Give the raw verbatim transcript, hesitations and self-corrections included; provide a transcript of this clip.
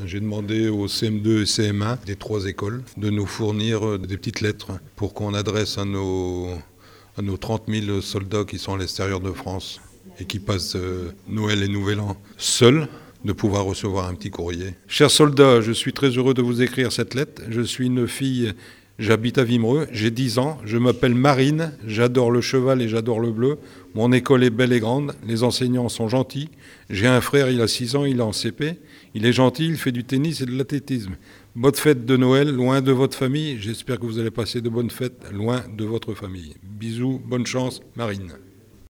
J'ai demandé au C M deux et C M un des trois écoles de nous fournir des petites lettres pour qu'on adresse à nos, à nos trente mille soldats qui sont à l'extérieur de France et qui passent euh, Noël et Nouvel An seuls, de pouvoir recevoir un petit courrier. Chers soldats, je suis très heureux de vous écrire cette lettre. Je suis une fille, j'habite à Vimereux, j'ai dix ans, je m'appelle Marine, j'adore le cheval et j'adore le bleu. Mon école est belle et grande, les enseignants sont gentils. J'ai un frère, il a six ans, il est en C P. Il est gentil, il fait du tennis et de l'athlétisme. Bonne fête de Noël, loin de votre famille. J'espère que vous allez passer de bonnes fêtes, loin de votre famille. Bisous, bonne chance, Marine.